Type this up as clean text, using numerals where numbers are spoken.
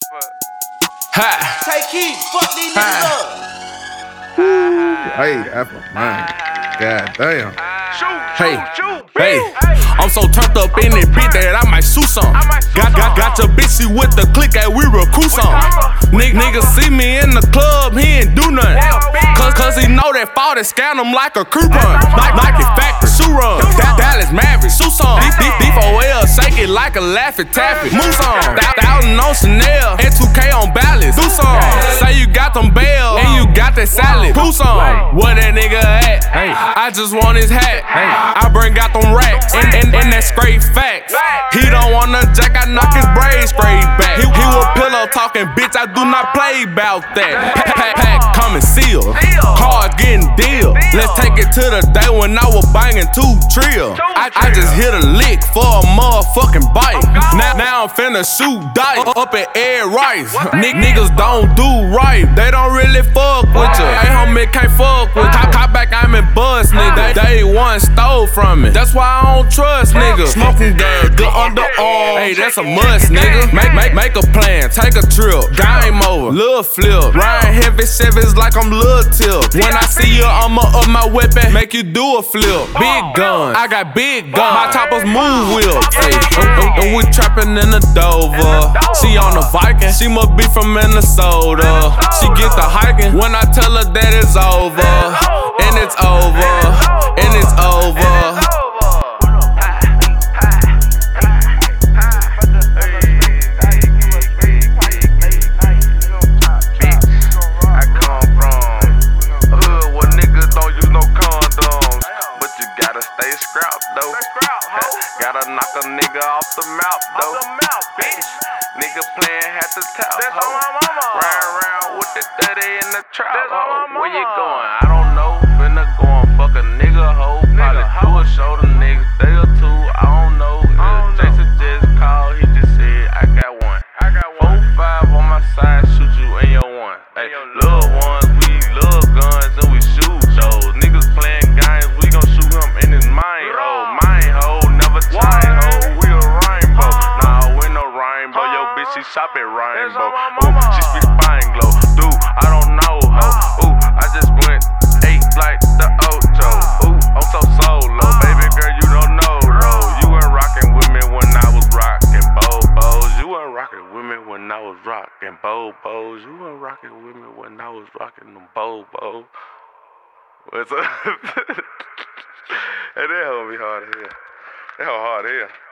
Ha! Take heat, fuck these niggas up. Hey, that's my man. God damn. Hey, I'm so turned up in this bitch that I might sue some. Got your bitch, she with the click that we recruit some. Niggas see me in the club, he ain't do nothing. Cause he know that fall that scan him like a coupon. Nike Factory, shoe run. Dallas Maverick, sue some. D4L, shake it like a Laffy Taffy. Move some. 1,000 on Chanel, and 2K on balance. Do some. Say you got them bail, and you got that salad. Prove some. Where that nigga at? I just want his hat. I bring out them racks, and that's straight facts. He don't wanna jack, I knock his braids straight back. He was pillow talking, bitch, I do not play about that. Pack coming sealed, car getting deal. Let's take it to the day when I was banging 2 trill. I just hit a lick for a motherfucking bite. Now I'm finna shoot dice up at Ed Rice. Niggas don't do right, they don't really fuck with you. Hey homie, can't fuck with you. Cop back, I'm in buzz, nigga. They one stole from me, that's why I don't trust niggas. Smoking gas, good underarm. Hey, that's a must, nigga. Make a plan, take a trip. Game over, Lil Flip. Riding heavy Chevys like I'm Lil Tip. When I see you, I'ma up my weapon, make you do a flip. Big gun, I got big guns. My choppers move wheels. Hey, and we trapping in the Dover. She on the Viking, she must be from Minnesota. She get the hiking when I tell her that it's over. And it's over, and it's over. Gotta knock a nigga off the mouth, though. Nigga playing hat to top, ho. Round with the 30 in the trap, ho. Where you going? I don't know. Finna go and fuck a nigga, ho. Probably do a show to niggas, day or 2. I don't know. Jason just called, he just said, I got one. 4-5 on my side, shoot you in your one. Hey, little ones, we love guns and we shoot those. Niggas playing games, we gon' shoot him in his mind, ho. She shop at Rainbow. Ooh, she speaks fine glow. Dude, I don't know, ho. Ooh, I just went 8 like the Ocho. Ooh, I'm so solo. Baby girl, you don't know, though. You weren't rocking with me when I was rocking Bobos. You weren't rocking with me when I was rocking Bobos. You weren't rocking with me when I was rocking them Bobos. What's up? Hey, that hoe be hard here. That hoe hard here.